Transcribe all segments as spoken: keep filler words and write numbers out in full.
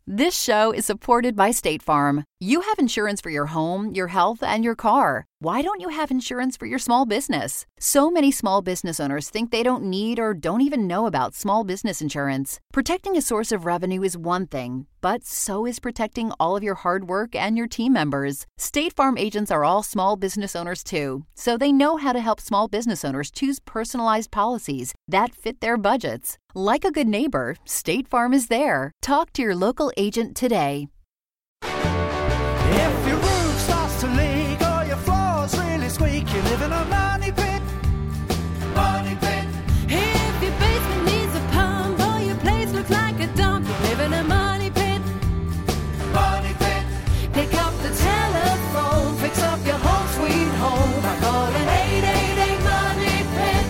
This show is supported by State Farm. You have insurance for your home, your health, and your car. Why don't you have insurance for your small business? So many small business owners think they don't need or don't even know about small business insurance. Protecting a source of revenue is one thing, but so is protecting all of your hard work and your team members. State Farm agents are all small business owners too, so they know how to help small business owners choose personalized policies that fit their budgets. Like a good neighbor, State Farm is there. Talk to your local agent today. If your roof starts to leak or your floors really squeak, you live in a money pit. Money pit. If your basement needs a pump or your place looks like a dump, you live in a money pit. Money pit. Pick up the telephone, fix up your home sweet home by calling eight eight eight money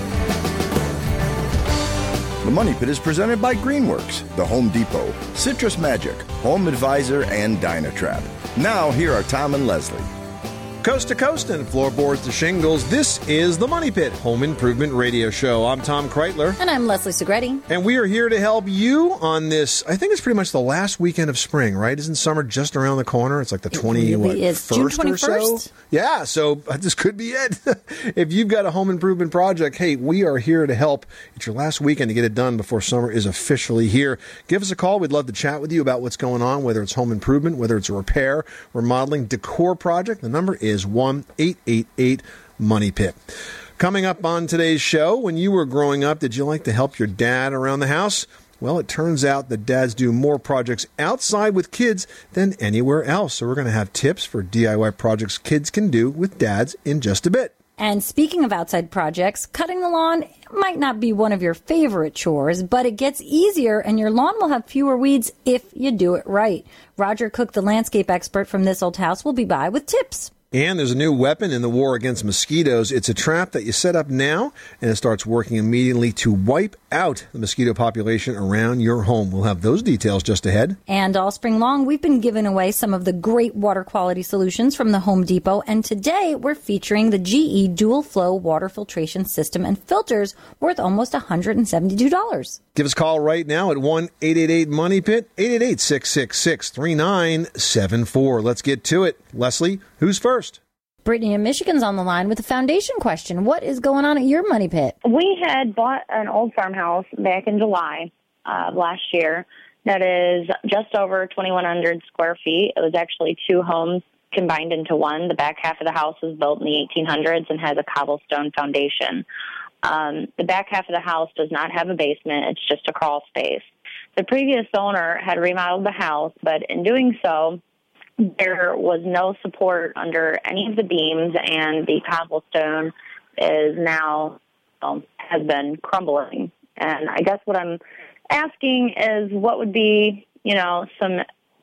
pit. The Money Pit is presented by Greenworks, The Home Depot, Citrus Magic, Home Advisor, and Dynatrap. Now, here are Tom and Leslie. Coast to coast and floorboards to shingles, this is the Money Pit Home Improvement Radio Show. I'm Tom Kreitler. And I'm Leslie Segretti. And we are here to help you on this, I think it's pretty much the last weekend of spring, right? Isn't summer just around the corner? It's like the twenty-first June twenty-first? or so? Yeah, so this could be it. If you've got a home improvement project, hey, we are here to help. It's your last weekend to get it done before summer is officially here. Give us a call. We'd love to chat with you about what's going on, whether it's home improvement, whether it's a repair, remodeling, decor project. The number is one eight eight eight money pit. Coming up on today's show, when you were growing up, did you like to help your dad around the house? Well, it turns out that dads do more projects outside with kids than anywhere else. So we're going to have tips for D I Y projects kids can do with dads in just a bit. And speaking of outside projects, cutting the lawn might not be one of your favorite chores, but it gets easier and your lawn will have fewer weeds if you do it right. Roger Cook, the landscape expert from This Old House, will be by with tips. And there's a new weapon in the war against mosquitoes. It's a trap that you set up now, and it starts working immediately to wipe out the mosquito population around your home. We'll have those details just ahead. And all spring long, we've been giving away some of the great water quality solutions from the Home Depot, and today we're featuring the G E Dual Flow Water Filtration System and filters worth almost one hundred seventy-two dollars. Give us a call right now at one eight eight eight money pit, eight eight eight, six six six, three nine seven four. Let's get to it. Leslie, who's first? Brittany in Michigan's on the line with a foundation question. What is going on at your money pit? We had bought an old farmhouse back in July of last year that is just over twenty-one hundred square feet. It was actually two homes combined into one. The back half of the house was built in the eighteen hundreds and has a cobblestone foundation. Um, the back half of the house does not have a basement. It's just a crawl space. The previous owner had remodeled the house, but in doing so, there was no support under any of the beams, and the cobblestone is now um, has been crumbling. And I guess what I'm asking is what would be, you know, some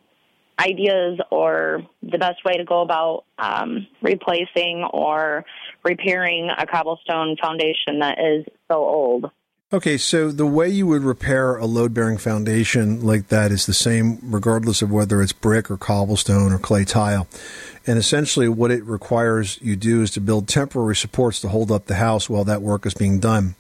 ideas or the best way to go about um, replacing or repairing a cobblestone foundation that is so old. Okay, so the way you would repair a load-bearing foundation like that is the same regardless of whether it's brick or cobblestone or clay tile. And essentially what it requires you do is to build temporary supports to hold up the house while that work is being done.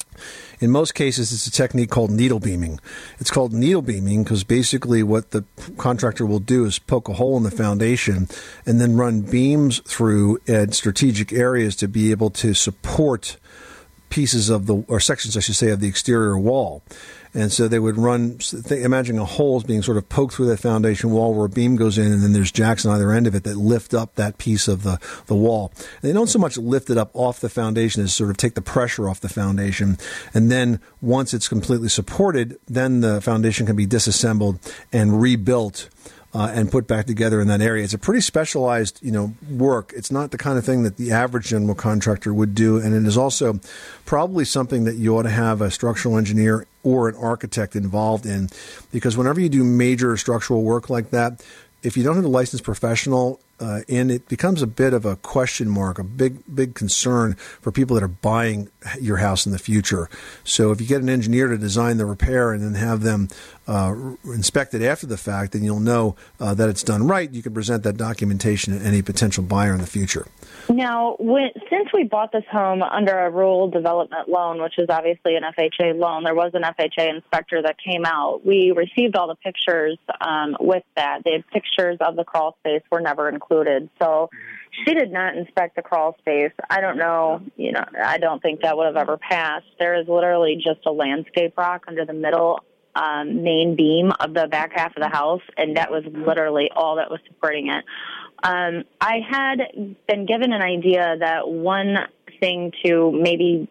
In most cases, it's a technique called needle beaming. It's called needle beaming because basically what the contractor will do is poke a hole in the foundation and then run beams through at strategic areas to be able to support pieces of the, or sections, I should say, of the exterior wall. And so they would run, imagine a hole is being sort of poked through that foundation wall where a beam goes in, and then there's jacks on either end of it that lift up that piece of the, the wall. And they don't so much lift it up off the foundation as sort of take the pressure off the foundation. And then once it's completely supported, then the foundation can be disassembled and rebuilt Uh, and put back together in that area. It's a pretty specialized, you know, work. It's not the kind of thing that the average general contractor would do, and it is also probably something that you ought to have a structural engineer or an architect involved in, because whenever you do major structural work like that, if you don't have a licensed professional uh, and it becomes a bit of a question mark, a big, big concern for people that are buying your house in the future. So if you get an engineer to design the repair and then have them uh, inspect it after the fact, then you'll know uh, that it's done right. You can present that documentation to any potential buyer in the future. Now, when, since we bought this home under a rural development loan, which is obviously an F H A loan, there was an F H A inspector that came out. We received all the pictures um, with that. The pictures of the crawl space were never included. So she did not inspect the crawl space. I don't know, you know, I don't think that would have ever passed. There is literally just a landscape rock under the middle um, main beam of the back half of the house, and that was literally all that was supporting it. Um, I had been given an idea that one thing to maybe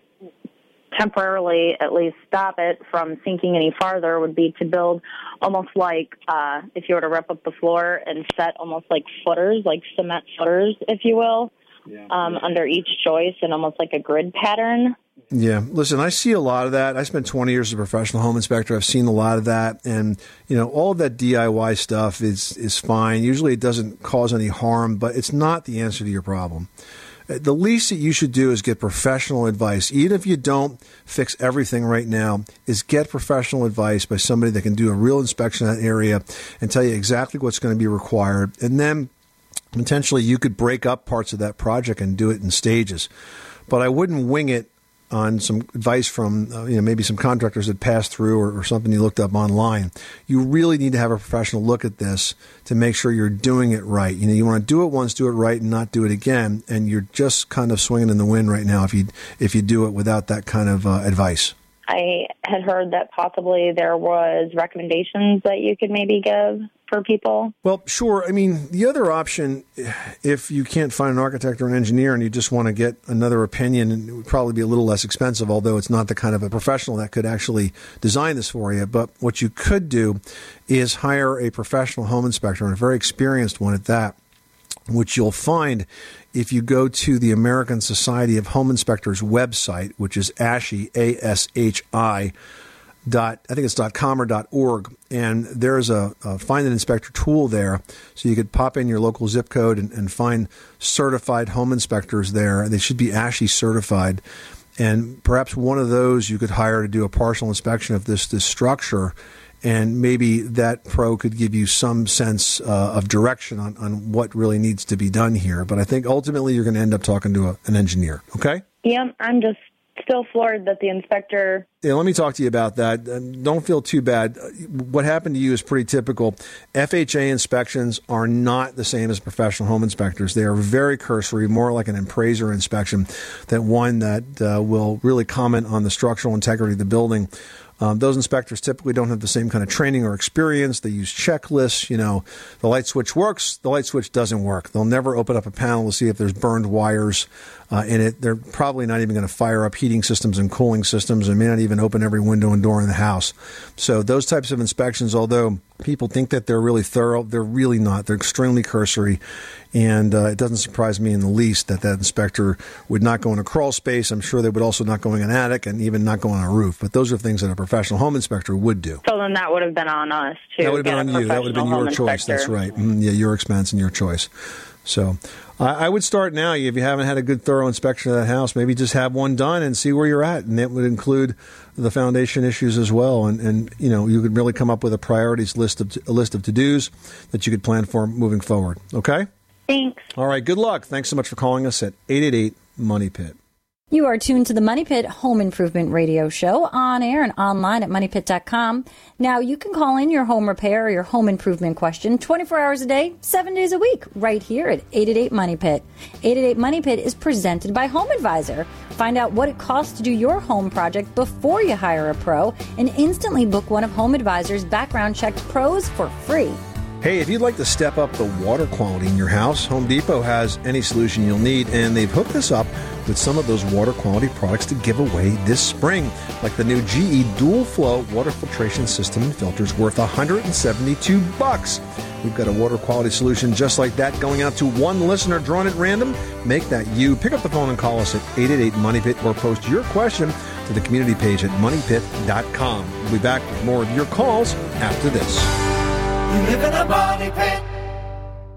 temporarily at least stop it from sinking any farther would be to build almost like uh, if you were to rip up the floor and set almost like footers, like cement footers, if you will, yeah. um, under each joist and almost like a grid pattern. Yeah. Listen, I see a lot of that. I spent twenty years as a professional home inspector. I've seen a lot of that. And, you know, all of that D I Y stuff is, is fine. Usually it doesn't cause any harm, but it's not the answer to your problem. The least that you should do is get professional advice. Even if you don't fix everything right now, is get professional advice by somebody that can do a real inspection of that area and tell you exactly what's going to be required. And then potentially you could break up parts of that project and do it in stages. But I wouldn't wing it on some advice from, uh, you know, maybe some contractors that passed through or, or something you looked up online. You really need to have a professional look at this to make sure you're doing it right. You know, you want to do it once, do it right, and not do it again. And you're just kind of swinging in the wind right now if you if you do it without that kind of uh, advice. I had heard that possibly there was recommendations that you could maybe give for people. Well, sure. I mean, the other option, if you can't find an architect or an engineer and you just want to get another opinion, and it would probably be a little less expensive, although it's not the kind of a professional that could actually design this for you. But what you could do is hire a professional home inspector, and a very experienced one at that, which you'll find if you go to the American Society of Home Inspectors website, which is A S H I, A S H I, dot, I think it's dot com or dot org, and there's a, a find an inspector tool there, so you could pop in your local zip code and, and find certified home inspectors there. They should be A S H I certified, and perhaps one of those you could hire to do a partial inspection of this this structure. And maybe that pro could give you some sense uh, of direction on, on what really needs to be done here. But I think ultimately you're going to end up talking to a, an engineer, okay? Yeah, I'm just still floored that the inspector... Yeah, let me talk to you about that. Uh, don't feel too bad. What happened to you is pretty typical. F H A inspections are not the same as professional home inspectors. They are very cursory, more like an appraiser inspection than one that uh, will really comment on the structural integrity of the building. Um, those inspectors typically don't have the same kind of training or experience. They use checklists. You know, the light switch works, the light switch doesn't work. They'll never open up a panel to see if there's burned wires uh, in it. They're probably not even going to fire up heating systems and cooling systems, and may not even open every window and door in the house. So those types of inspections, although people think that they're really thorough, they're really not. They're extremely cursory. And uh, it doesn't surprise me in the least that that inspector would not go in a crawl space. I'm sure they would also not go in an attic and even not go on a roof. But those are things that a professional home inspector would do. So then that would have been on us, too. That would have been on you. That would have been your choice. That's right. Mm, yeah, your expense and your choice. So I, I would start now. If you haven't had a good, thorough inspection of that house, maybe just have one done and see where you're at. And it would include the foundation issues as well. And, and you know, you could really come up with a priorities list of a list of to-dos that you could plan for moving forward. Okay? Thanks. All right. Good luck. Thanks so much for calling us at eight eight eight, MONEY PIT. You are tuned to the Money Pit Home Improvement Radio Show on air and online at money pit dot com. Now, you can call in your home repair or your home improvement question twenty-four hours a day, seven days a week, right here at eight eight eight, MONEY PIT. eight eight eight, MONEY PIT is presented by Home Advisor. Find out what it costs to do your home project before you hire a pro and instantly book one of Home Advisor's background-checked pros for free. Hey, if you'd like to step up the water quality in your house, Home Depot has any solution you'll need, and they've hooked us up with some of those water quality products to give away this spring, like the new G E Dual Flow water filtration system and filters worth one hundred seventy-two bucks. We've got a water quality solution just like that going out to one listener drawn at random. Make that you. Pick up the phone and call us at eight eight eight, MONEY PIT or post your question to the community page at money pit dot com. We'll be back with more of your calls after this. You live in a money pit.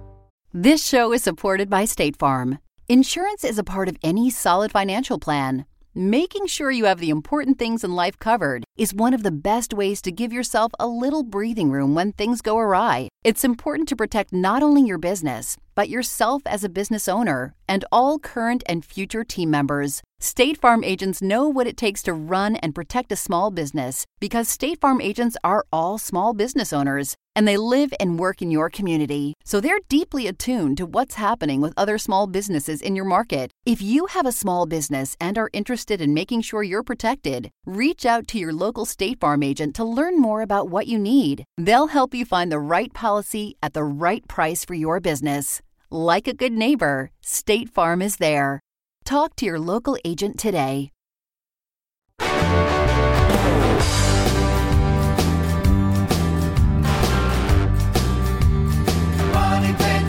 This show is supported by State Farm. Insurance is a part of any solid financial plan. Making sure you have the important things in life covered is one of the best ways to give yourself a little breathing room when things go awry. It's important to protect not only your business, but yourself as a business owner and all current and future team members. State Farm agents know what it takes to run and protect a small business because State Farm agents are all small business owners and they live and work in your community. So they're deeply attuned to what's happening with other small businesses in your market. If you have a small business and are interested in making sure you're protected, reach out to your local State Farm agent to learn more about what you need. They'll help you find the right policy at the right price for your business. Like a good neighbor, State Farm is there. Talk to your local agent today. Money Pit.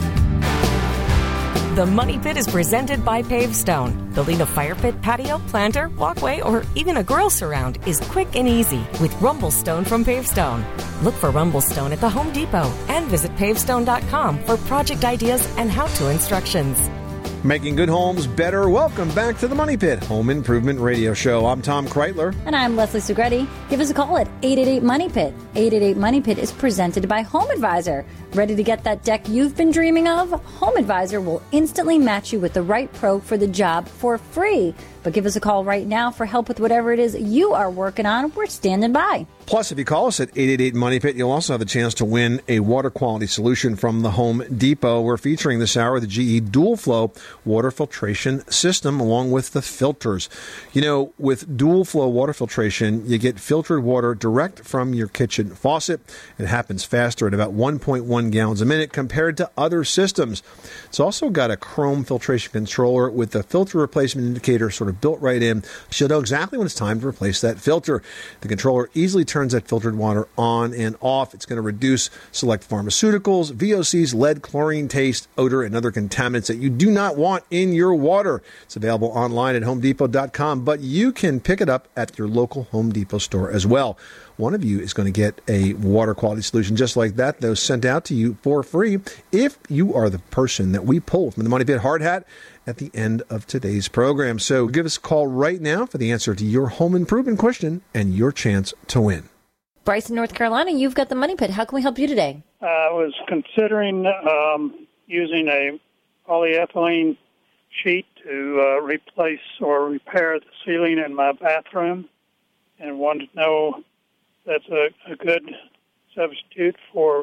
The Money Pit is presented by Pavestone. Building a fire pit, patio, planter, walkway, or even a grill surround is quick and easy with Rumblestone from Pavestone. Look for Rumblestone at the Home Depot and visit pavestone dot com for project ideas and how-to instructions. Making good homes better. Welcome back to the Money Pit Home Improvement Radio Show. I'm Tom Kreitler. And I'm Leslie Segretti. Give us a call at eight eight eight, MONEY PIT. eight eight eight, MONEY PIT is presented by Home Advisor. Ready to get that deck you've been dreaming of? Home Advisor will instantly match you with the right pro for the job for free. But give us a call right now for help with whatever it is you are working on. We're standing by. Plus, if you call us at eight eight eight, MONEY PIT, you'll also have a chance to win a water quality solution from the Home Depot. We're featuring this hour the G E Dual Flow water filtration system along with the filters. You know, with Dual Flow water filtration, you get filtered water direct from your kitchen faucet. It happens faster at about one point one gallons a minute compared to other systems. It's also got a chrome filtration controller with the filter replacement indicator sort of built right in. So you'll know exactly when it's time to replace that filter. The controller easily turns that filtered water on and off. It's going to reduce select pharmaceuticals, V O Cs, lead, chlorine, taste, odor, and other contaminants that you do not want in your water. It's available online at home depot dot com, but you can pick it up at your local Home Depot store as well. One of you is going to get a water quality solution just like that, though, sent out to you for free if you are the person that we pull from the Money Pit Hard Hat at the end of today's program. So give us a call right now for the answer to your home improvement question and your chance to win. Bryce in North Carolina, you've got the Money Pit. How can we help you today? I was considering um, using a polyethylene sheet to uh, replace or repair the ceiling in my bathroom, and wanted to know that's a, a good substitute for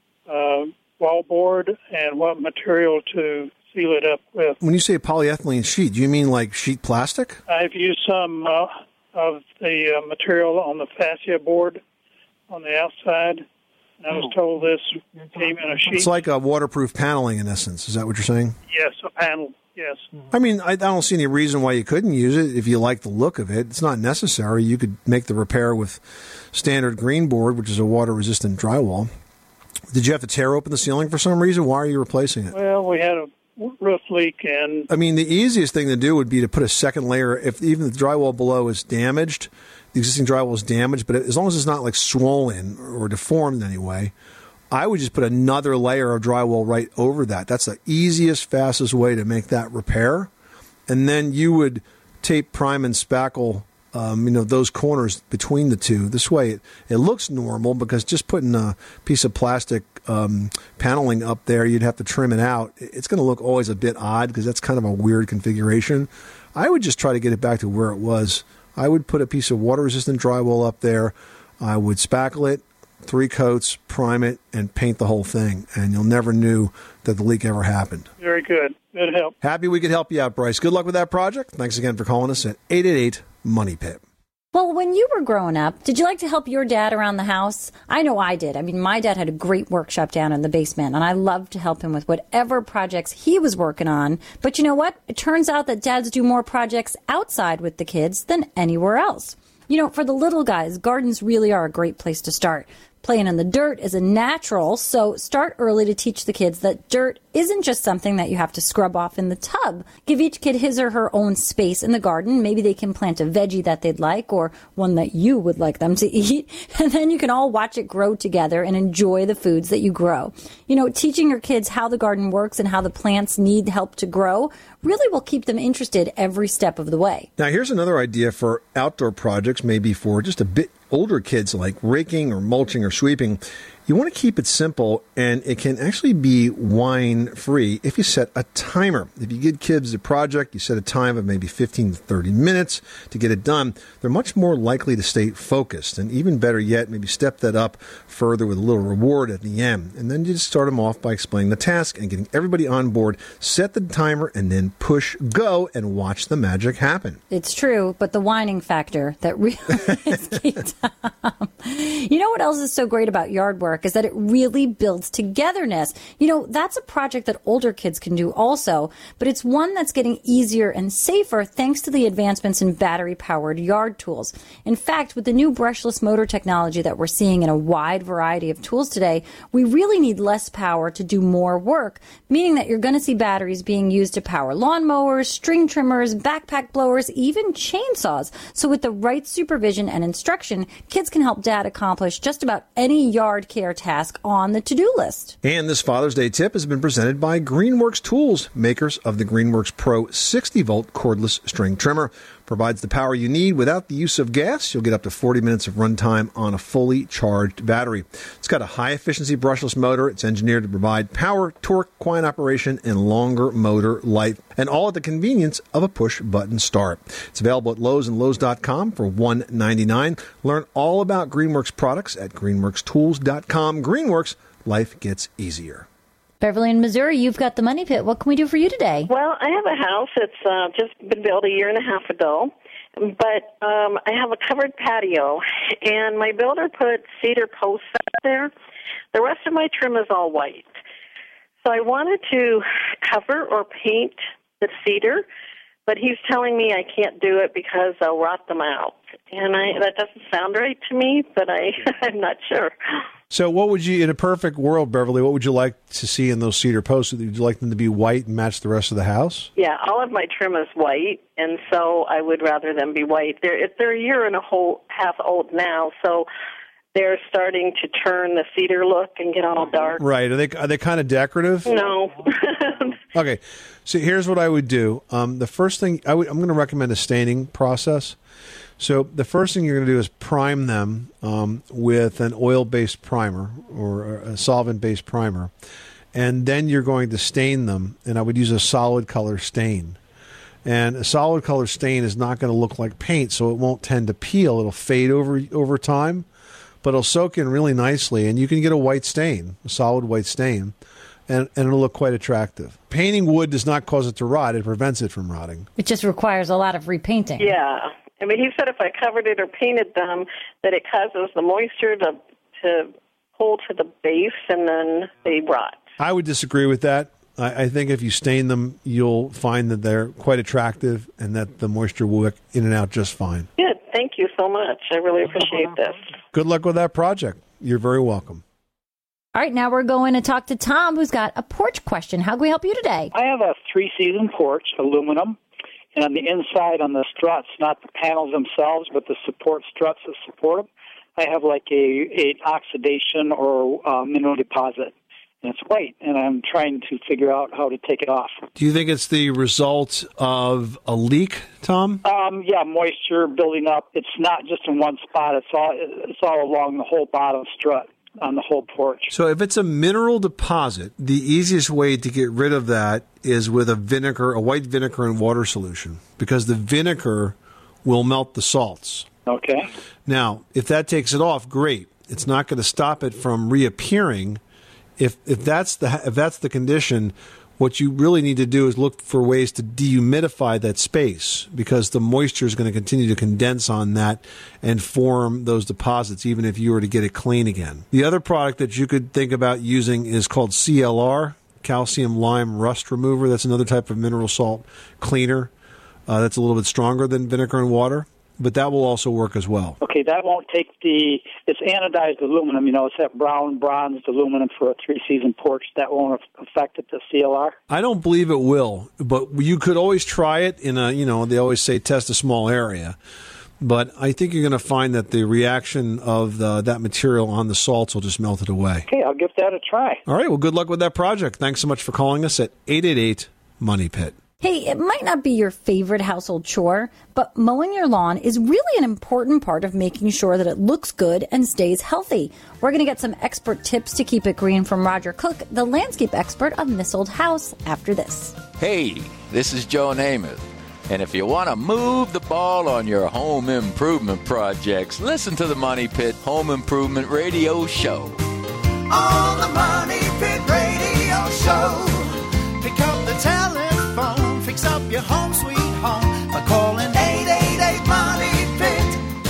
uh, wallboard and what material to seal it up with. When you say polyethylene sheet, do you mean like sheet plastic? I've used some uh, of the uh, material on the fascia board on the outside, and I was told this came in a sheet. It's like a waterproof paneling in essence. Is that what you're saying? Yes, a panel, yes. I mean, I, I don't see any reason why you couldn't use it if you like the look of it. It's not necessary. You could make the repair with standard green board, which is a water-resistant drywall. Did you have to tear open the ceiling for some reason? Why are you replacing it? Well, we had a roof leak, and I mean, the easiest thing to do would be to put a second layer. If even the drywall below is damaged, the existing drywall is damaged, but as long as it's not like swollen or deformed in any way, I would just put another layer of drywall right over that. That's the easiest, fastest way to make that repair. And then you would tape, prime, and spackle Um, you know, those corners between the two. This way it, it looks normal, because just putting a piece of plastic um, paneling up there, you'd have to trim it out. It's going to look always a bit odd because that's kind of a weird configuration. I would just try to get it back to where it was. I would put a piece of water-resistant drywall up there. I would spackle it, three coats, prime it, and paint the whole thing. And you'll never knew that the leak ever happened. Very good. Good help. Happy we could help you out, Bryce. Good luck with that project. Thanks again for calling us at eight eight eight, MONEY PIT. Well, when you were growing up, did you like to help your dad around the house? I know I did. I mean, my dad had a great workshop down in the basement, and I loved to help him with whatever projects he was working on. But you know what? It turns out that dads do more projects outside with the kids than anywhere else. You know, for the little guys, gardens really are a great place to start. Playing in the dirt is a natural, so start early to teach the kids that dirt isn't just something that you have to scrub off in the tub. Give each kid his or her own space in the garden. Maybe they can plant a veggie that they'd like or one that you would like them to eat. And then you can all watch it grow together and enjoy the foods that you grow. You know, teaching your kids how the garden works and how the plants need help to grow really will keep them interested every step of the way. Now, here's another idea for outdoor projects, maybe for just a bit older kids like raking or mulching or sweeping. You want to keep it simple, and it can actually be wine-free if you set a timer. If you give kids a project, you set a time of maybe fifteen to thirty minutes to get it done, they're much more likely to stay focused. And even better yet, maybe step that up further with a little reward at the end. And then you just start them off by explaining the task and getting everybody on board. Set the timer and then push go and watch the magic happen. It's true, but the whining factor that really is key, Tom. You know what else is so great about yard work is that it really builds togetherness. You know, that's a project that older kids can do also, but it's one that's getting easier and safer thanks to the advancements in battery-powered yard tools. In fact, with the new brushless motor technology that we're seeing in a wide variety of tools today, we really need less power to do more work, meaning that you're going to see batteries being used to power lawnmowers, string trimmers, backpack blowers, even chainsaws. So with the right supervision and instruction, kids can help dad accomplish just about any yard care task on the to-do list. And this Father's Day tip has been presented by Greenworks Tools, makers of the Greenworks Pro sixty volt cordless string trimmer. Provides the power you need without the use of gas. You'll get up to forty minutes of runtime on a fully charged battery. It's got a high-efficiency brushless motor. It's engineered to provide power, torque, quiet operation, and longer motor life, and all at the convenience of a push-button start. It's available at Lowe's and Lowe's dot com for one dollar and ninety-nine cents. Learn all about Greenworks products at greenworks tools dot com. Greenworks, life gets easier. Beverly in Missouri, you've got the Money Pit. What can we do for you today? Well, I have a house that's uh, just been built a year and a half ago, but um, I have a covered patio, and my builder put cedar posts up there. The rest of my trim is all white. So I wanted to cover or paint the cedar, but he's telling me I can't do it because I'll rot them out. And I, that doesn't sound right to me, but I, I'm not sure. So what would you, in a perfect world, Beverly, what would you like to see in those cedar posts? Would you like them to be white and match the rest of the house? Yeah, all of my trim is white, and so I would rather them be white. They're, they're a year and a whole half old now, so they're starting to turn the cedar look and get all dark. Right. Are they are they kind of decorative? No. Okay. So here's what I would do. Um, the first thing, I would, I'm going to recommend a staining process. So the first thing you're going to do is prime them um, with an oil-based primer or a solvent-based primer. And then you're going to stain them, and I would use a solid color stain. And a solid color stain is not going to look like paint, so it won't tend to peel. It'll fade over over time, but it'll soak in really nicely, and you can get a white stain, a solid white stain, and, and it'll look quite attractive. Painting wood does not cause it to rot. It prevents it from rotting. It just requires a lot of repainting. Yeah. I mean, he said if I covered it or painted them, that it causes the moisture to to hold to the base, and then they rot. I would disagree with that. I, I think if you stain them, you'll find that they're quite attractive and that the moisture will work in and out just fine. Good. Thank you so much. I really appreciate this. Good luck with that project. You're very welcome. All right, now we're going to talk to Tom, who's got a porch question. How can we help you today? I have a three-season porch, aluminum. And on the inside, on the struts, not the panels themselves, but the support struts that support them, I have like a, a oxidation or uh, mineral deposit. And it's white, and I'm trying to figure out how to take it off. Do you think it's the result of a leak, Tom? Um, yeah, moisture building up. It's not just in one spot. It's all it's all along the whole bottom strut on the whole porch. So if it's a mineral deposit, the easiest way to get rid of that is with a vinegar, a white vinegar and water solution, because the vinegar will melt the salts. Okay. Now, if that takes it off, great. It's not going to stop it from reappearing. If if that's the if that's the condition, what you really need to do is look for ways to dehumidify that space, because the moisture is going to continue to condense on that and form those deposits, even if you were to get it clean again. The other product that you could think about using is called C L R, calcium lime rust remover. That's another type of mineral salt cleaner uh, that's a little bit stronger than vinegar and water. but that will also work as well. Okay, that won't take the, it's anodized aluminum, you know, it's that brown bronzed aluminum for a three-season porch. That won't affect it, the C L R? I don't believe it will, but you could always try it in a, you know, they always say test a small area. But I think you're going to find that the reaction of the, that material on the salts will just melt it away. Okay, I'll give that a try. All right, well, good luck with that project. Thanks so much for calling us at eight eight eight, money pit. Hey, it might not be your favorite household chore, but mowing your lawn is really an important part of making sure that it looks good and stays healthy. We're going to get some expert tips to keep it green from Roger Cook, the landscape expert on This Old House, after this. Hey, this is Joe Namath. And if you want to move the ball on your home improvement projects, listen to the Money Pit Home Improvement Radio Show. On the Money Pit Radio Show, pick up the telephone, fix up your home sweet home by calling eight eight eight, money pit.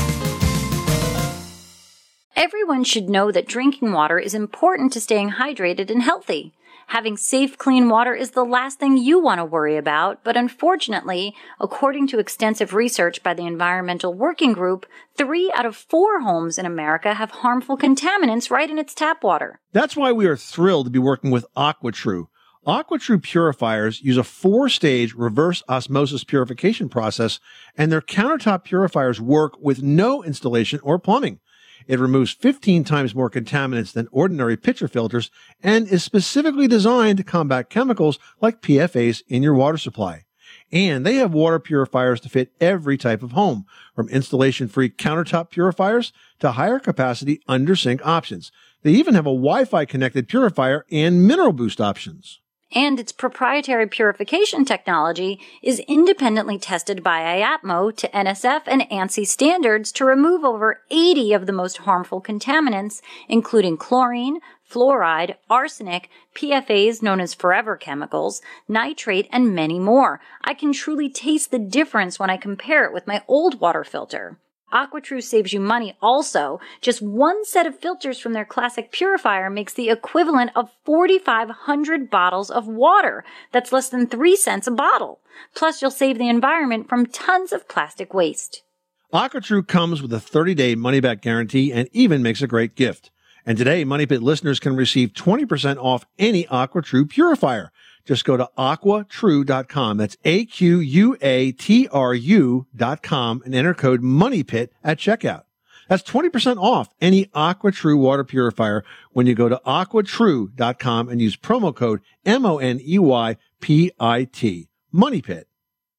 Everyone should know that drinking water is important to staying hydrated and healthy. Having safe, clean water is the last thing you want to worry about, but unfortunately, according to extensive research by the Environmental Working Group, three out of four homes in America have harmful contaminants right in its tap water. That's why we are thrilled to be working with AquaTrue. AquaTrue purifiers use a four-stage reverse osmosis purification process, and their countertop purifiers work with no installation or plumbing. It removes fifteen times more contaminants than ordinary pitcher filters and is specifically designed to combat chemicals like P F As in your water supply. And they have water purifiers to fit every type of home, from installation-free countertop purifiers to higher capacity under-sink options. They even have a Wi-Fi connected purifier and mineral boost options. And its proprietary purification technology is independently tested by I A P M O to N S F and ANSI standards to remove over eighty of the most harmful contaminants, including chlorine, fluoride, arsenic, P F As known as forever chemicals, nitrate, and many more. I can truly taste the difference when I compare it with my old water filter. AquaTrue saves you money also. Just one set of filters from their classic purifier makes the equivalent of forty-five hundred bottles of water. That's less than three cents a bottle. Plus, you'll save the environment from tons of plastic waste. AquaTrue comes with a thirty-day money-back guarantee and even makes a great gift. And today, Money Pit listeners can receive twenty percent off any AquaTrue purifier. Just go to aqua true dot com. That's A Q U A T R U dot com and enter code MONEYPIT at checkout. That's twenty percent off any AquaTrue water purifier when you go to aqua true dot com and use promo code M O N E Y P I T. Money Pit.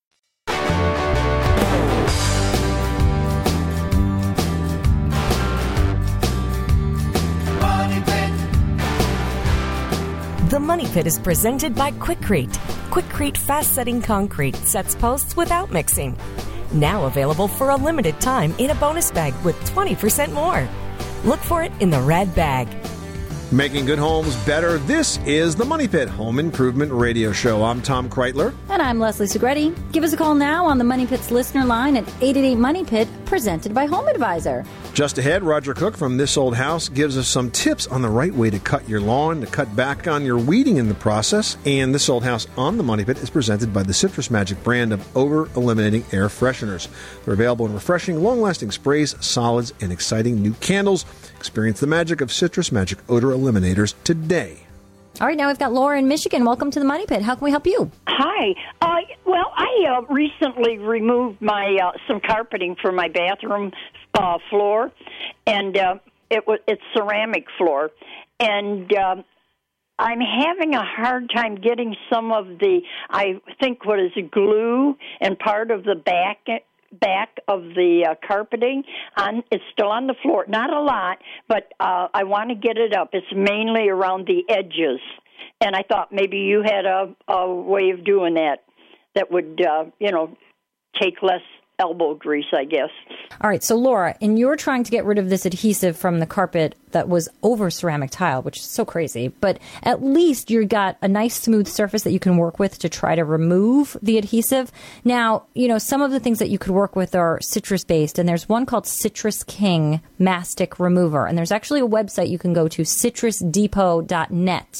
The Money Pit is presented by Quikrete. Quikrete fast-setting concrete sets posts without mixing. Now available for a limited time in a bonus bag with twenty percent more. Look for it in the red bag. Making good homes better. This is the Money Pit Home Improvement Radio Show. I'm Tom Kreitler. And I'm Leslie Segretti. Give us a call now on the Money Pit's listener line at eight eight eight, money pit, presented by Home Advisor. Just ahead, Roger Cook from This Old House gives us some tips on the right way to cut your lawn, to cut back on your weeding in the process. And This Old House on the Money Pit is presented by the Citrus Magic brand of odor-eliminating air fresheners. They're available in refreshing, long-lasting sprays, solids, and exciting new candles. Experience the magic of Citrus Magic odor eliminators today. All right, now we've got Laura in Michigan. Welcome to the Money Pit. How can we help you? Hi. Uh, well, I uh, recently removed my uh, some carpeting from my bathroom uh, floor, and uh, it was it's ceramic floor, and uh, I'm having a hard time getting some of the I think what is it, glue and part of the back. back of the uh, carpeting on it's still on the floor, not a lot, but uh, I want to get it up. It's mainly around the edges, and I thought maybe you had a, a way of doing that that would uh, you know take less elbow grease, I guess. All right, so Laura, and you're trying to get rid of this adhesive from the carpet that was over ceramic tile, which is so crazy, but at least you got a nice smooth surface that you can work with to try to remove the adhesive. Now, you know, some of the things that you could work with are citrus-based, and there's one called Citrus King Mastic Remover, and there's actually a website you can go to, citrus depot dot net.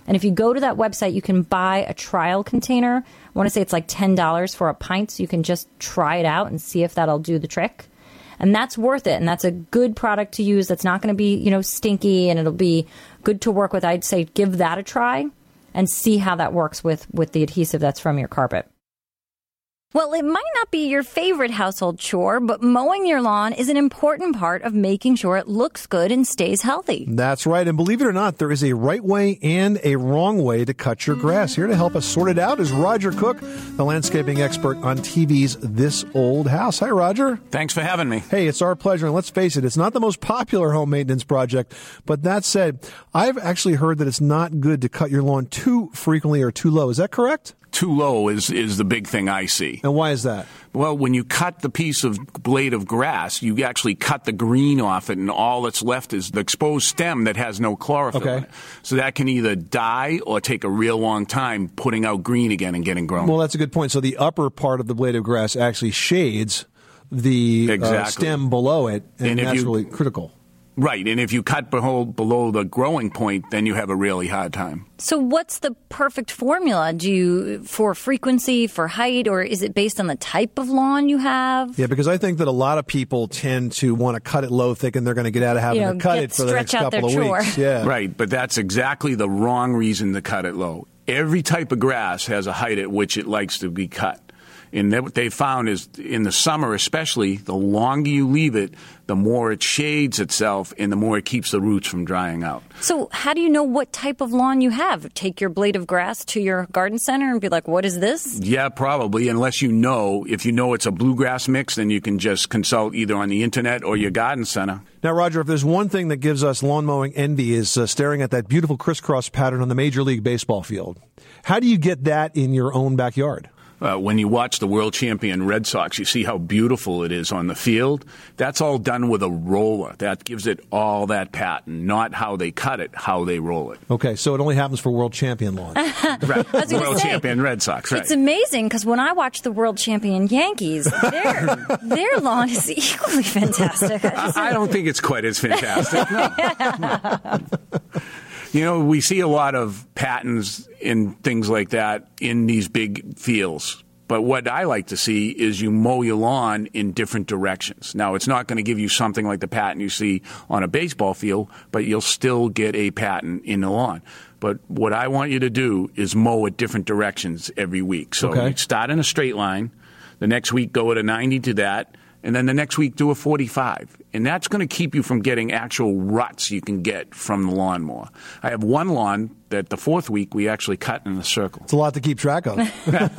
And if you go to that website, you can buy a trial container. I want to say it's like ten dollars for a pint, so you can just try it out and see if that'll do the trick. And that's worth it. And that's a good product to use. That's not going to be, you know, stinky, and it'll be good to work with. I'd say give that a try and see how that works with, with the adhesive that's from your carpet. Well, it might not be your favorite household chore, but mowing your lawn is an important part of making sure it looks good and stays healthy. That's right. And believe it or not, there is a right way and a wrong way to cut your grass. Here to help us sort it out is Roger Cook, the landscaping expert on T V's This Old House. Hi, Roger. Thanks for having me. Hey, it's our pleasure. And let's face it, it's not the most popular home maintenance project. But that said, I've actually heard that it's not good to cut your lawn too frequently or too low. Is that correct? Too low is, is the big thing I see. And why is that? Well, when you cut the piece of blade of grass, you actually cut the green off it, and all that's left is the exposed stem that has no chlorophyll okay. in it. So that can either die or take a real long time putting out green again and getting grown. Well, that's a good point. So the upper part of the blade of grass actually shades the exactly. uh, stem below it, and, and if that's you, really critical. Right, and if you cut below, below the growing point, then you have a really hard time. So what's the perfect formula? Do you for frequency, for height, or is it based on the type of lawn you have? Yeah, because I think that a lot of people tend to want to cut it low, thinking they're going to get out of having you know, to cut get, it for the next couple of chore. weeks. Yeah, right, but that's exactly the wrong reason to cut it low. Every type of grass has a height at which it likes to be cut. And what they found is in the summer especially, the longer you leave it, the more it shades itself and the more it keeps the roots from drying out. So how do you know what type of lawn you have? Take your blade of grass to your garden center and be like, what is this? Yeah, probably, unless you know. If you know it's a bluegrass mix, then you can just consult either on the internet or your garden center. Now, Roger, if there's one thing that gives us lawn mowing envy is uh, staring at that beautiful crisscross pattern on the Major League Baseball field. How do you get that in your own backyard? Uh, when you watch the world champion Red Sox, you see how beautiful it is on the field. That's all done with a roller. That gives it all that pattern, not how they cut it, how they roll it. Okay, so it only happens for world champion lawns. Right. World say, champion Red Sox, right. It's amazing because when I watch the world champion Yankees, their, their lawn is equally fantastic. I, I don't think it's quite as fantastic. No. You know, we see a lot of patents and things like that in these big fields. But what I like to see is you mow your lawn in different directions. Now, it's not going to give you something like the pattern you see on a baseball field, but you'll still get a pattern in the lawn. But what I want you to do is mow at different directions every week. So okay. you start in a straight line. The next week, go at a ninety to that. And then the next week, do a forty-five. And that's going to keep you from getting actual ruts you can get from the lawnmower. I have one lawn that the fourth week we actually cut in a circle. It's a lot to keep track of.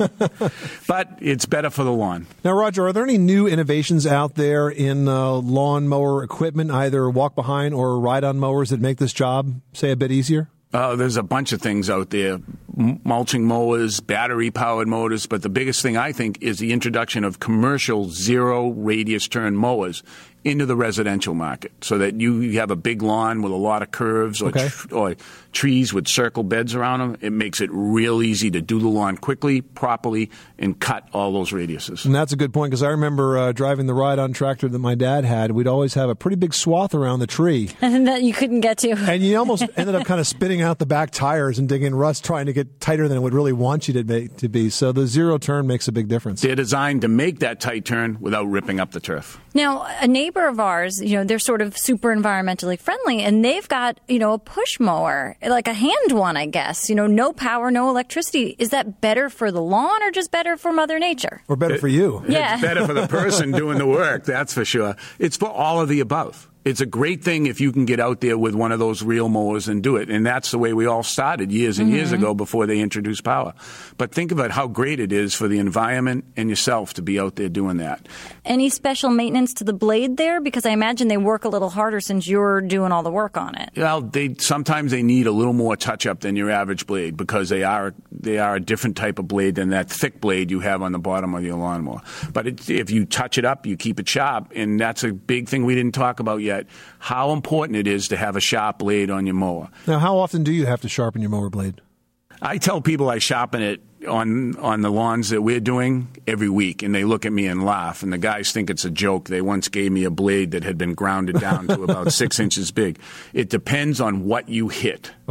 But it's better for the lawn. Now, Roger, are there any new innovations out there in uh, lawnmower equipment, either walk-behind or ride-on mowers that make this job, say, a bit easier? Uh, there's a bunch of things out there, M- mulching mowers, battery-powered motors, but the biggest thing, I think, is the introduction of commercial zero-radius turn mowers into the residential market so that you have a big lawn with a lot of curves or, okay. tr- or trees with circle beds around them. It makes it real easy to do the lawn quickly, properly, and cut all those radiuses. And that's a good point because I remember uh, driving the ride-on tractor that my dad had. We'd always have a pretty big swath around the tree. And that you couldn't get to. And you almost ended up kind of spinning out the back tires and digging rust trying to get tighter than it would really want you to, make, to be. So the zero turn makes a big difference. They're designed to make that tight turn without ripping up the turf. Now, a neighbor of ours, you know, they're sort of super environmentally friendly, and they've got, you know, a push mower, like a hand one, I guess. You know, no power, no electricity. Is that better for the lawn or just better for Mother Nature? Or better it, for you? Yeah. It's better for the person doing the work, that's for sure. It's for all of the above. It's a great thing if you can get out there with one of those reel mowers and do it. And that's the way we all started years and mm-hmm. years ago before they introduced power. But think about how great it is for the environment and yourself to be out there doing that. Any special maintenance to the blade there? Because I imagine they work a little harder since you're doing all the work on it. Well, they sometimes they need a little more touch-up than your average blade because they are they are a different type of blade than that thick blade you have on the bottom of your lawnmower. But it, if you touch it up, you keep it sharp. And that's a big thing we didn't talk about yet. How important it is to have a sharp blade on your mower. Now, how often do you have to sharpen your mower blade? I tell people I sharpen it on on the lawns that we're doing every week, and they look at me and laugh, and the guys think it's a joke. They once gave me a blade that had been grounded down to about six inches big. It depends on what you hit. Okay.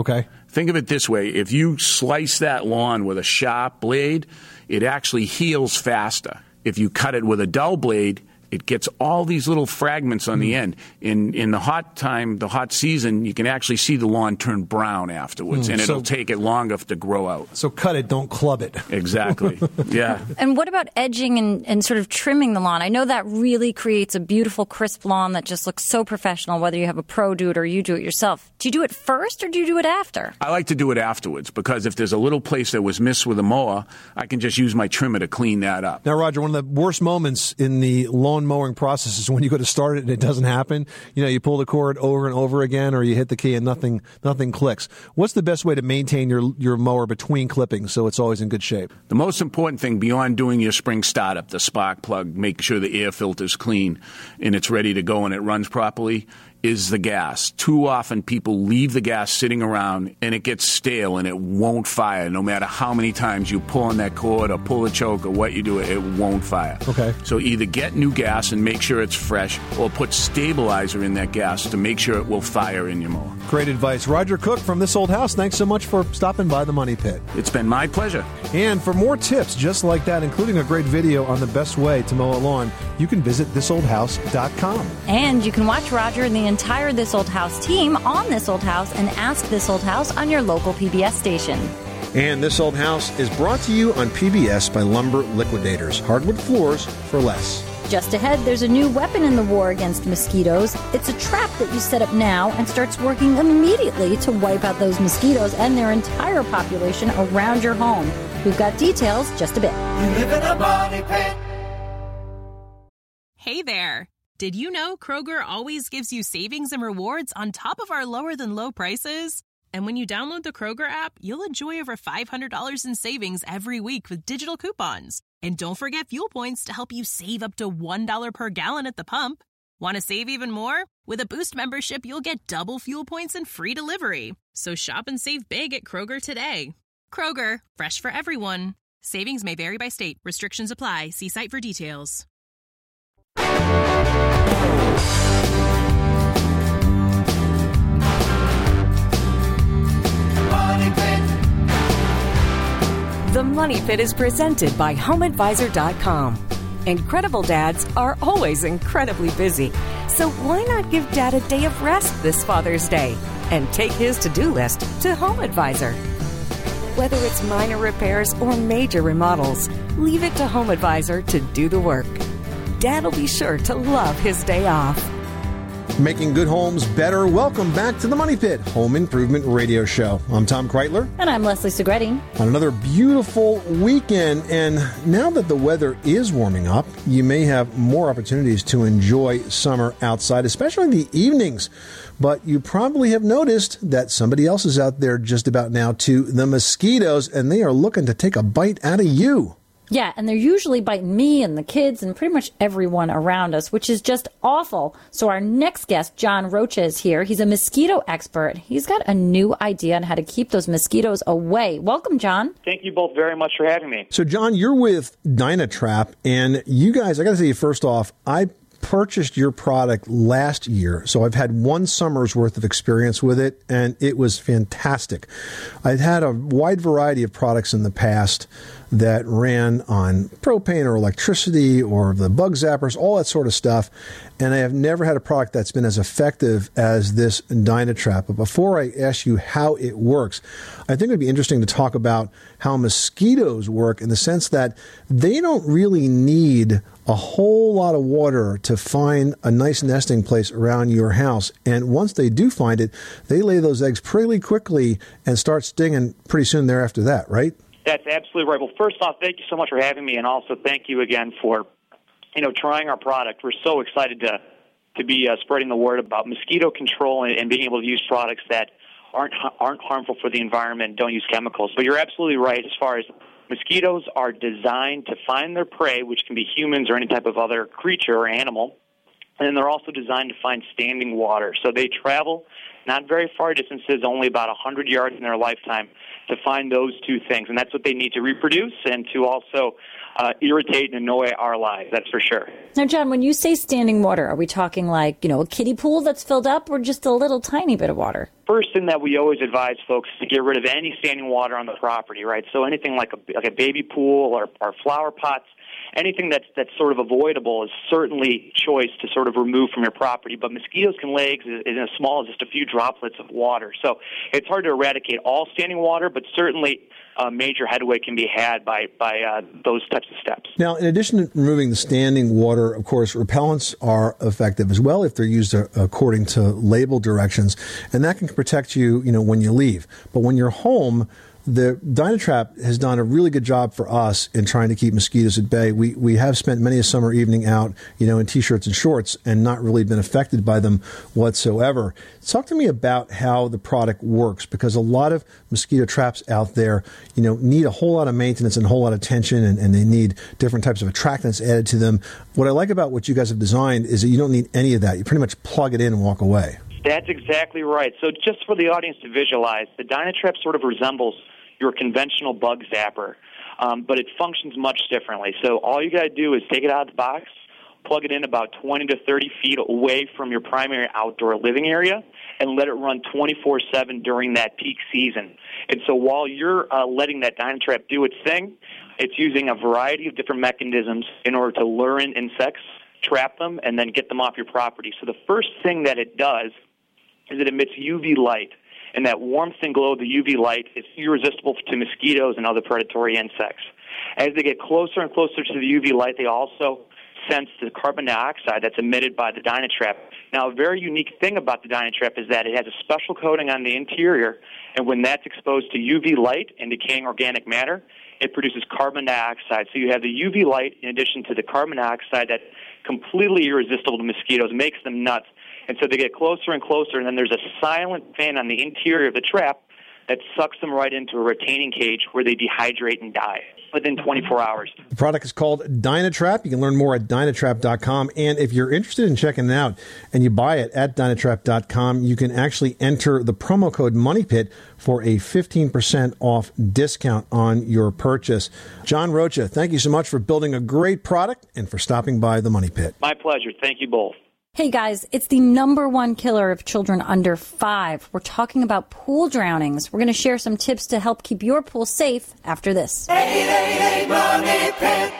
Think of it this way. If you slice that lawn with a sharp blade, it actually heals faster. If you cut it with a dull blade, it gets all these little fragments on the end. In in the hot time, the hot season, you can actually see the lawn turn brown afterwards, Mm, and it'll so- take it longer to grow out. So cut it, don't club it. Exactly. Yeah. And what about edging and, and sort of trimming the lawn? I know that really creates a beautiful, crisp lawn that just looks so professional, whether you have a pro do it or you do it yourself. Do you do it first or do you do it after? I like to do it afterwards because if there's a little place that was missed with a mower, I can just use my trimmer to clean that up. Now, Roger, one of the worst moments in the lawn mowing process is when you go to start it and it doesn't happen. You know, you pull the cord over and over again, or you hit the key and nothing nothing clicks. What's the best way to maintain your your mower between clippings so it's always in good shape? The most important thing beyond doing your spring startup, the spark plug, make sure the air filter's clean and it's ready to go and it runs properly, is the gas. Too often people leave the gas sitting around and it gets stale and it won't fire. No matter how many times you pull on that cord or pull the choke or what you do, it won't fire. Okay. So either get new gas and make sure it's fresh or put stabilizer in that gas to make sure it will fire in your mower. Great advice. Roger Cook from This Old House, thanks so much for stopping by the Money Pit. It's been my pleasure. And for more tips just like that, including a great video on the best way to mow a lawn, you can visit this old house dot com. And you can watch Roger and the entire This Old House team on This Old House and Ask This Old House on your local P B S station. And This Old House is brought to you on P B S by Lumber Liquidators. Hardwood floors for less. Just ahead, there's a new weapon in the war against mosquitoes. It's a trap that you set up now and starts working immediately to wipe out those mosquitoes and their entire population around your home. We've got details just a bit. You live in a money pit. Hey there. Did you know Kroger always gives you savings and rewards on top of our lower than low prices? And when you download the Kroger app, you'll enjoy over five hundred dollars in savings every week with digital coupons. And don't forget fuel points to help you save up to one dollar per gallon at the pump. Want to save even more? With a Boost membership, you'll get double fuel points and free delivery. So shop and save big at Kroger today. Kroger, fresh for everyone. Savings may vary by state. Restrictions apply. See site for details. Money Pit. The Money Pit is presented by home advisor dot com. Incredible dads are always incredibly busy. So why not give Dad a day of rest this Father's Day and take his to-do list to HomeAdvisor? Whether it's minor repairs or major remodels, leave it to HomeAdvisor to do the work. Dad will be sure to love his day off. Making good homes better. Welcome back to the Money Pit Home Improvement Radio Show. I'm Tom Kreitler. And I'm Leslie Segretti. On another beautiful weekend. And now that the weather is warming up, you may have more opportunities to enjoy summer outside, especially in the evenings. But you probably have noticed that somebody else is out there just about now too, the mosquitoes, and they are looking to take a bite out of you. Yeah, and they're usually biting me and the kids and pretty much everyone around us, which is just awful. So our next guest, John Rocha, is here. He's a mosquito expert. He's got a new idea on how to keep those mosquitoes away. Welcome, John. Thank you both very much for having me. So, John, you're with Dynatrap, and you guys, I got to say, first off, I purchased your product last year, so I've had one summer's worth of experience with it, and it was fantastic. I've had a wide variety of products in the past that ran on propane or electricity or the bug zappers, all that sort of stuff, and I have never had a product that's been as effective as this Dynatrap. But before I ask you how it works, I think it would be interesting to talk about how mosquitoes work in the sense that they don't really need a whole lot of water to find a nice nesting place around your house. And once they do find it, they lay those eggs pretty quickly and start stinging pretty soon thereafter that, right? That's absolutely right. Well, first off, thank you so much for having me, and also thank you again for, you know, trying our product. We're so excited to to be uh, spreading the word about mosquito control and, and being able to use products that aren't aren't harmful for the environment, don't use chemicals. But you're absolutely right as far as mosquitoes are designed to find their prey, which can be humans or any type of other creature or animal, and then they're also designed to find standing water. So they travel not very far distances, only about one hundred yards in their lifetime, to find those two things. And that's what they need to reproduce and to also uh, irritate and annoy our lives, that's for sure. Now, John, when you say standing water, are we talking like, you know, a kiddie pool that's filled up or just a little tiny bit of water? First thing that we always advise folks is to get rid of any standing water on the property, right? So anything like a, like a baby pool or, or flower pots, anything that's that's sort of avoidable is certainly choice to sort of remove from your property. But mosquitoes can lay eggs in as small as just a few droplets of water. So it's hard to eradicate all standing water, but certainly uh, major headway can be had by, by uh, those types of steps. Now, in addition to removing the standing water, of course, repellents are effective as well if they're used uh, according to label directions, and that can protect you, you know, when you leave. But when you're home, the Dynatrap has done a really good job for us in trying to keep mosquitoes at bay. We we have spent many a summer evening out, you know, in T-shirts and shorts and not really been affected by them whatsoever. Talk to me about how the product works, because a lot of mosquito traps out there, you know, need a whole lot of maintenance and a whole lot of attention, and, and they need different types of attractants added to them. What I like about what you guys have designed is that you don't need any of that. You pretty much plug it in and walk away. That's exactly right. So just for the audience to visualize, the Dynatrap sort of resembles your conventional bug zapper, um, but it functions much differently. So all you got to do is take it out of the box, plug it in about twenty to thirty feet away from your primary outdoor living area, and let it run twenty-four seven during that peak season. And so while you're uh, letting that Dynatrap do its thing, it's using a variety of different mechanisms in order to lure in insects, trap them, and then get them off your property. So the first thing that it does is it emits U V light. And that warmth and glow of the U V light is irresistible to mosquitoes and other predatory insects. As they get closer and closer to the U V light, they also sense the carbon dioxide that's emitted by the Dynatrap. Now, a very unique thing about the Dynatrap is that it has a special coating on the interior, and when that's exposed to U V light and decaying organic matter, it produces carbon dioxide. So you have the U V light in addition to the carbon dioxide that's completely irresistible to mosquitoes, makes them nuts. And so they get closer and closer, and then there's a silent fan on the interior of the trap that sucks them right into a retaining cage where they dehydrate and die within twenty-four hours. The product is called Dynatrap. You can learn more at Dynatrap dot com. And if you're interested in checking it out and you buy it at Dynatrap dot com, you can actually enter the promo code MONEYPIT for a fifteen percent off discount on your purchase. John Rocha, thank you so much for building a great product and for stopping by the Money Pit. My pleasure. Thank you both. Hey guys, it's the number one killer of children under five. We're talking about pool drownings. We're going to share some tips to help keep your pool safe after this. eight eight eight Money Pit.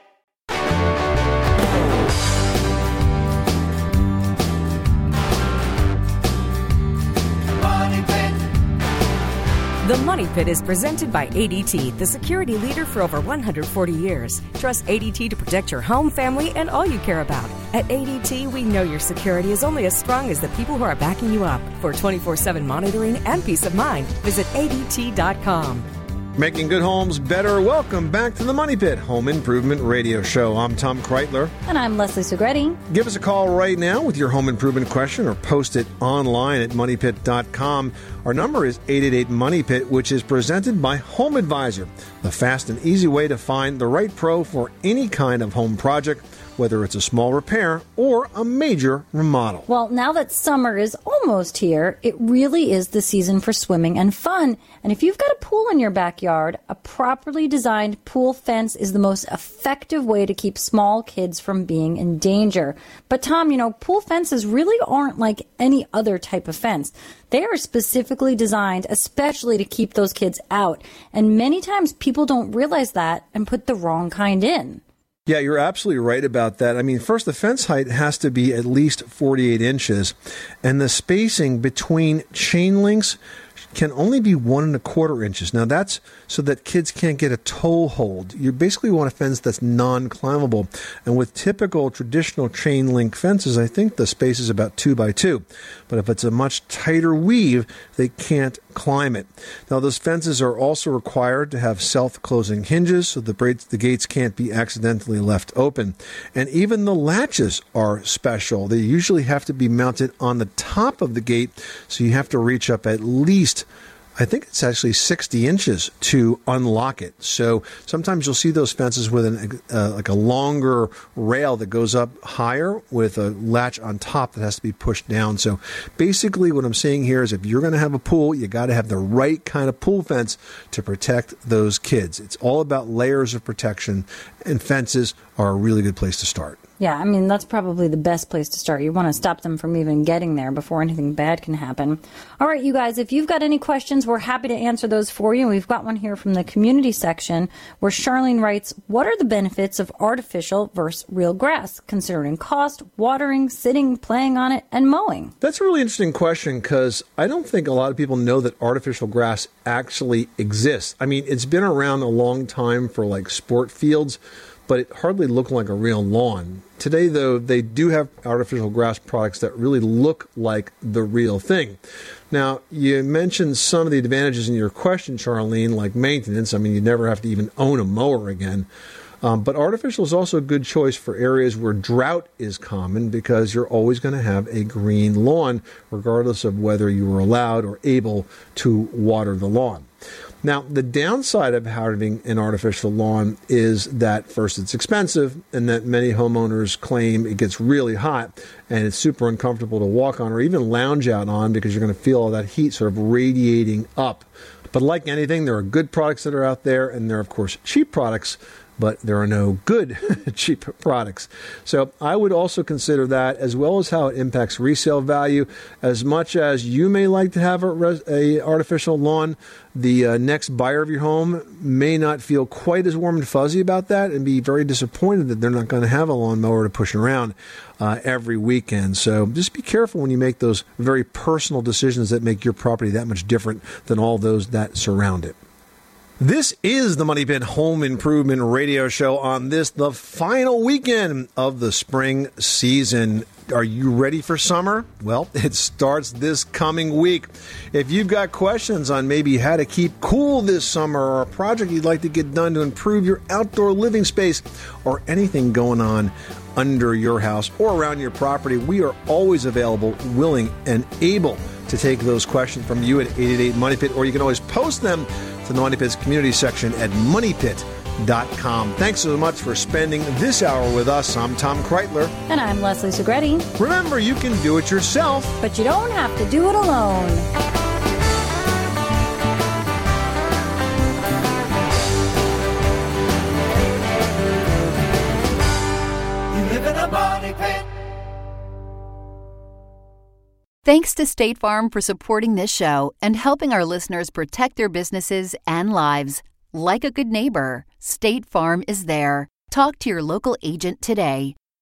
The Money Pit is presented by A D T, the security leader for over one hundred forty years. Trust A D T to protect your home, family, and all you care about. At A D T, we know your security is only as strong as the people who are backing you up. For twenty-four seven monitoring and peace of mind, visit A D T dot com. Making good homes better. Welcome back to the Money Pit Home Improvement Radio Show. I'm Tom Kreitler. And I'm Leslie Segretti. Give us a call right now with your home improvement question or post it online at money pit dot com. Our number is eight eight eight Money Pit, which is presented by Home Advisor, the fast and easy way to find the right pro for any kind of home project, whether it's a small repair or a major remodel. Well, now that summer is almost here, it really is the season for swimming and fun. And if you've got a pool in your backyard, a properly designed pool fence is the most effective way to keep small kids from being in danger. But Tom, you know, pool fences really aren't like any other type of fence. They are specifically designed especially to keep those kids out. And many times people don't realize that and put the wrong kind in. Yeah, you're absolutely right about that. I mean, first, the fence height has to be at least forty-eight inches, and the spacing between chain links can only be one and a quarter inches. Now, that's so that kids can't get a toe hold. You basically want a fence that's non-climbable. And with typical traditional chain link fences, I think the space is about two by two. But if it's a much tighter weave, they can't climb it. Now, those fences are also required to have self-closing hinges so the, braids, the gates can't be accidentally left open. And even the latches are special. They usually have to be mounted on the top of the gate, so you have to reach up at least I think it's actually sixty inches to unlock it. So sometimes you'll see those fences with an, uh, like a longer rail that goes up higher with a latch on top that has to be pushed down. So basically what I'm saying here is if you're going to have a pool, you got to have the right kind of pool fence to protect those kids. It's all about layers of protection, and fences are a really good place to start. Yeah, I mean, that's probably the best place to start. You want to stop them from even getting there before anything bad can happen. All right, you guys, if you've got any questions, we're happy to answer those for you. We've got one here from the community section where Charlene writes, what are the benefits of artificial versus real grass, considering cost, watering, sitting, playing on it, and mowing? That's a really interesting question because I don't think a lot of people know that artificial grass actually exists. I mean, it's been around a long time for like sport fields, but it hardly looked like a real lawn. Today, though, they do have artificial grass products that really look like the real thing. Now, you mentioned some of the advantages in your question, Charlene, like maintenance. I mean, you never have to even own a mower again. Um, but artificial is also a good choice for areas where drought is common because you're always going to have a green lawn, regardless of whether you are allowed or able to water the lawn. Now, the downside of having an artificial lawn is that, first, it's expensive, and that many homeowners claim it gets really hot, and it's super uncomfortable to walk on or even lounge out on because you're going to feel all that heat sort of radiating up. But like anything, there are good products that are out there, and there are, of course, cheap products, but there are no good cheap products. So I would also consider that, as well as how it impacts resale value. As much as you may like to have a, res- a artificial lawn, the uh, next buyer of your home may not feel quite as warm and fuzzy about that and be very disappointed that they're not going to have a lawnmower to push around uh, every weekend. So just be careful when you make those very personal decisions that make your property that much different than all those that surround it. This is the Money Pit Home Improvement Radio Show on this, the final weekend of the spring season. Are you ready for summer? Well, it starts this coming week. If you've got questions on maybe how to keep cool this summer or a project you'd like to get done to improve your outdoor living space or anything going on under your house or around your property, we are always available, willing, and able to take those questions from you at eight eight eight Money Pit, or you can always post them to the Money Pit's community section at money pit dot com. Thanks so much for spending this hour with us. I'm Tom Kreitler. And I'm Leslie Segretti. Remember, you can do it yourself, but you don't have to do it alone. You live in a money pit. Thanks to State Farm for supporting this show and helping our listeners protect their businesses and lives. Like a good neighbor, State Farm is there. Talk to your local agent today.